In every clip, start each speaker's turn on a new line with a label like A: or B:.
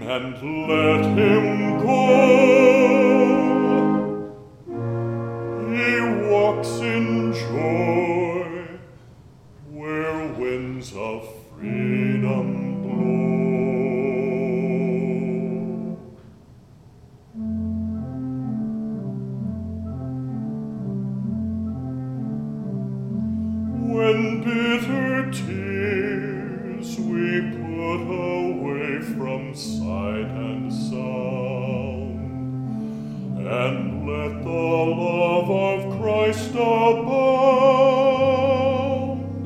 A: and let him go. He walks in joy where winds of freedom blow. When bitter tears we put away from sight and sound, and let the love of Christ abound,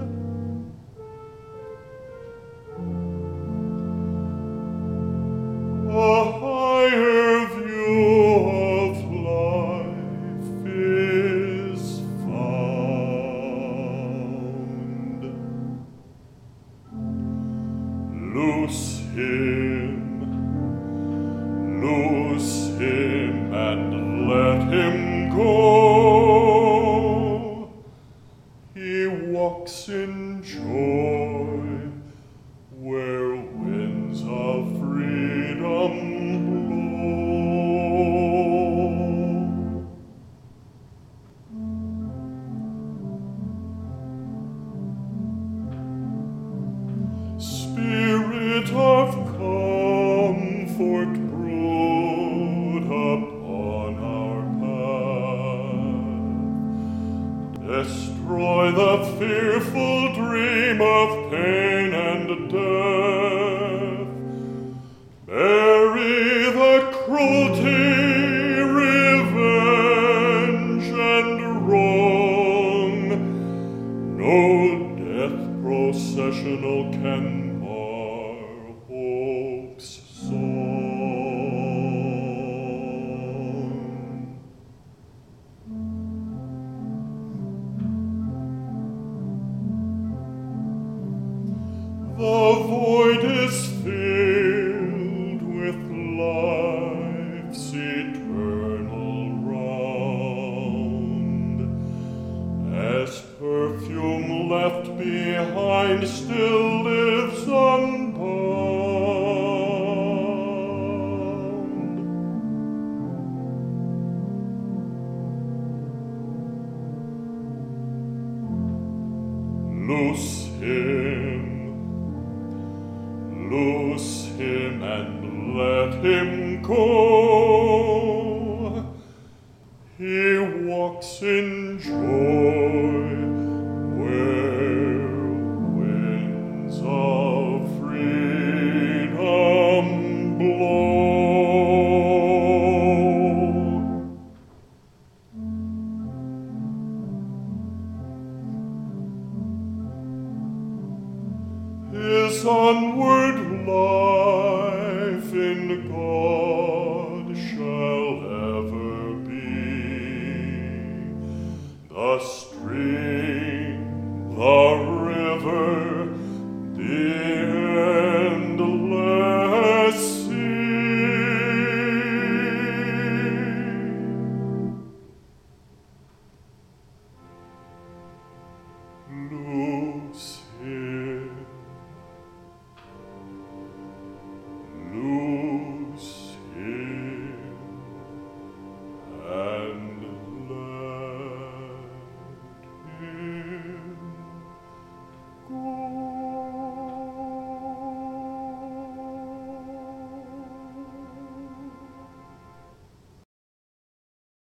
A: a higher view of life is found. Loose him and let him go. He walks in joy where winds of freedom blow. Spirit of comfort, brood upon our path. Destroy the fearful dream of pain and death. Bury the cruelty, revenge, and wrong. No death processional can mar hope's song. The void is filled with life's eternal round, as perfume left behind still lives unbound. Loose him and let him go. He walks in joy where winds of freedom blow. His onward life in God shall ever be the stream